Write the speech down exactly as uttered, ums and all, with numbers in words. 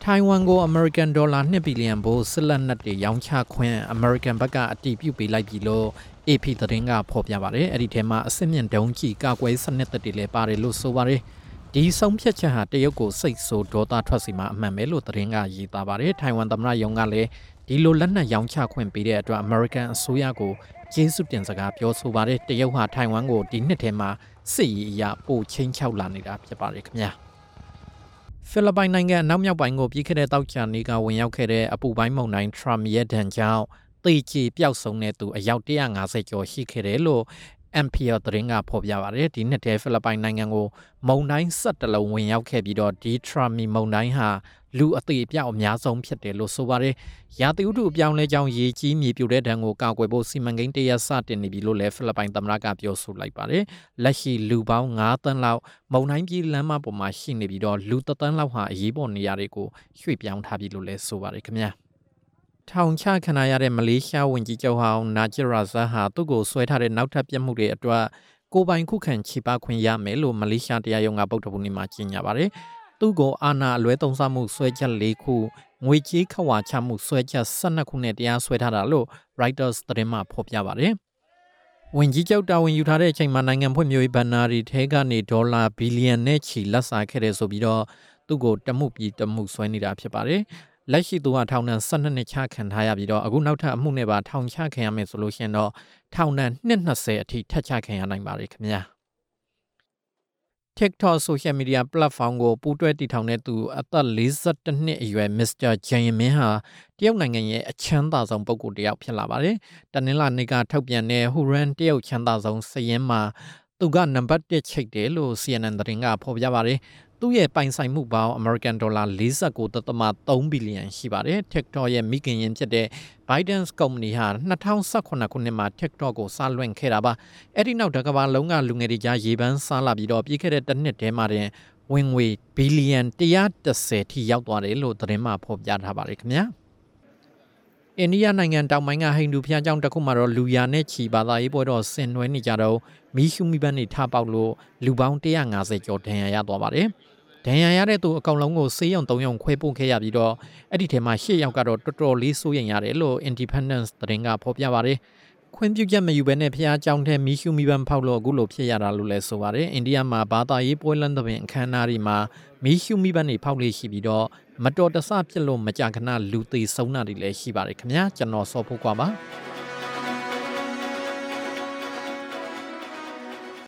ထိုင်ဝမ်ကို American ဒေါ်လာနှစ်ဘီလီယံဘိုးစစ်လက်နက်တွေရောင်းချခွင့် American ဘက်ကအတည်ပြုပေးလိုက်ပြီလို့ A P သတင်းကဖော်ပြပါတယ်။အဲ့ဒီထဲမှာအစစ်မြင့်ဒုံးကျည်ကာကွယ်စနစ်တွေလည်းပါတယ်လို့ဆိုပါတယ်။ဒီဆုံးဖြတ်ချက်ဟာတရုတ်ကိုစိတ်ဆိုးဒေါသထွက်စီမှာအမှန်ပဲလို့သတင်းကရေးသားပါတယ်။ထိုင်ဝမ်သမ္မတရုံးကလည်းဒီလိုလက်နက်ရောင်းချခွင့်ပေးတဲ့အတွက် American အစိုးရကိုကျေးဇူးတင်စကားပြောဆိုပါတယ်။တရုတ်ဟာထိုင်ဝမ်ကိုဒီနှစ်ထဲမှာစစ်ရေးအရာပိုချင်းချောက်လာနေတာဖြစ်ပါတယ်ခင်ဗျာ။ဖိလစ်ပိုင်နိုင်ငံအနောက်မြောက်ပိုင်းကိုပြီးခဲ့တဲ့တောက်ချာနေကဝင်ရောက်ခဲ့တဲ့အပူပိုင်းမုန်တိုင်း Trump ရဲ့ဒဏ်ကြောင့်တေချီပျောက်ဆုံးတဲ့သူအယောက်one hundred fiftyကျော်ရှိခဲ့တယ်လို့ N P R သတင်းကဖော်ပြပါတယ်။ဒီနှစ်ထဲဖိလစ်ပိုင်နိုင်ငံကိုမုန်တိုင်းsevenလုံးဝင်ရောက်ခဲ့ပြီးတော့ဒီ Trump မုန်တိုင်းဟာလူအသေးအပြောက်အများဆုံးဖြစ်တယ်လို့ဆိုပါတယ်။ရာသီဥတုအပြောင်းလဲကြောင်းရေကြီးမြေပြိုတဲ့ဒဏ်ကိုကာကွယ်ဖို့စီမံကိန်းတရက်စတင်နေပြီလို့လည်းဖိလစ်ပိုင်သမ္မတကပြောဆိုလိုက်ပါတယ်။လက်ရှိလူပေါင်းfiveသန်းလောက်မုန်တိုင်းကြီးလမ်းမပေါ်မှာရှိနေပြီးတော့လူoneသန်းလောက်ဟာအရေးပေါ်နေရာတွေကိုရွှေ့ပြောင်းထားပြီလို့လည်းဆိုပါတယ်ခင်ဗျာ။ထောင်ချခံရတဲ့မလေးရှားဝန်ကြီးချုပ်ဟောင်းနာဂျီရာဇာဟာသူ့ကိုဆွဲထားတဲ့နောက်ထပ်ပြစ်မှုတွေအတွက်ကိုယ်ပိုင်ခုခံချေပခွင့်ရမယ်လို့မလေးရှားတရားရုံးကဗုဒ္ဓဘုရားနေ့မှာကြေညာပါတယ်။သူ့ကိုအာဏာအလွဲသုံးစားမှုဆွဲချက်၄ခုငွေကြေးခဝါချမှုဆွဲချက်twelveခုနဲ့တရားစွဲထားတာလို့ Reuters သတင်းမှဖော်ပြပါတယ်။ဝန်ကြီးချုပ်တာဝန်ယူထားတဲ့အချိန်မှာနိုင်ငံဖွံ့ဖြိုးရေးဘဏ္ဍာတွေထဲကနေဒေါ်လာဘီလီယံနဲ့ချီလက်စားခဲ့တယ်ဆိုပြီးတော့သူ့ကိုတမှုပြီးတမှုဆွဲနေတာဖြစ်ပါတယ်။လက်ရှိသူကထောင်ဒဏ်twelveနှစ်ချခံထားရပြီးတော့အခုနောက်ထပ်အမှုနဲ့ပါထောင်ချခံရမယ်ဆိုလို့ရှိရင်တော့ထောင်ဒဏ်twentyအထိထပ်ချခံရနိုင်ပါတယ်ခင်ဗျာ။ TikTok social media platform ကိုပူးတွဲတည်ထောင်တဲ့သူအသက်forty-oneနှစ်အရွယ် Mister Jiang Min ဟာတရုတ်နိုင်ငံရဲ့အချမ်းသာဆုံးပုဂ္ဂိုလ်တစ်ယောက်ဖြစ်လာပါတယ်။တနင်္လာနေ့ကထုတ်ပြန်တဲ့ Hurun တရုတ်ချမ်းသာဆုံးစာရင်းမှာသူကနံပါတ်oneချိတ်တယ်လို့ C N N သတင်းကဖော်ပြပါတယ်။သူ့ရဲ့ပိုင်ဆိုင်မှုပေါင်း American ဒေါ်လာforty-nine point threeဘီလီယံရှိပါတယ်။ TikTok ရဲ့မိခင်ရင်းဖြစ်တဲ့ Biden ကုမ္ပဏီဟာtwenty eighteenခုနှစ်မှာ TikTok ကိုစလွှင့်ခဲ့တာပါ။အဲ့ဒီနောက်တကမ္ဘာလုံးကလူငယ်တွေကြားရေပန်းစားလာပြီးတော့ပြီးခဲ့တဲ့တစ်နှစ်တည်းမှာတင်ဝင်ငွေဘီလီယံone hundred tenထိရောက်သွားတယ်လို့သတင်းမှဖော်ပြထားပါတယ်ခင်ဗျာ။အိန္ဒိယနိုင်ငံတောင်ပိုင်းကဟိန္ဒူဘုရားကျောင်းတစ်ခုမှာတော့လူရာနဲ့ချီဘာသာရေးပွဲတော်ဆင်နွှဲနေကြတော့မီးရှူးမီးပန်းတွေထပေါက်လို့လူပေါင်းone hundred fiftyကျော်ဒဏ်ရာရသွားပါတယ်။ဒဏ်ရာရတဲ့သူအကောင်လုံးကိုဆေးရုံသုံးရုံခွဲပို့ခဲ့ရပြီးတော့အဲ့ဒီထဲမှာeightယောက်ကတော့တော်တော်လေးစိုးရိမ်ရတယ်လို့ Independence သတင်းကဖော်ပြပါတယ်။ခွင့်ပြုချက်မယူဘဲနဲ့ဘုရားကျောင်းထဲမီးရှူးမီးပန်းဖောက်လို့အခုလိုဖြစ်ရတာလို့လည်းဆိုပါတယ်။အိန္ဒိယမှာဘာသာရေးပွဲလမ်းသဘင်အခမ်းအနားတွေမှာမီးရှူးမီးပန်းတွေဖောက်လို့ရှိပြီးတော့မတော်တဆဖြစ်လို့မကြာခဏလူသေဆုံးတာတွေလည်းရှိပါတယ်ခင်ဗျာကျွန်တော်စောဖို့ကွာပါ။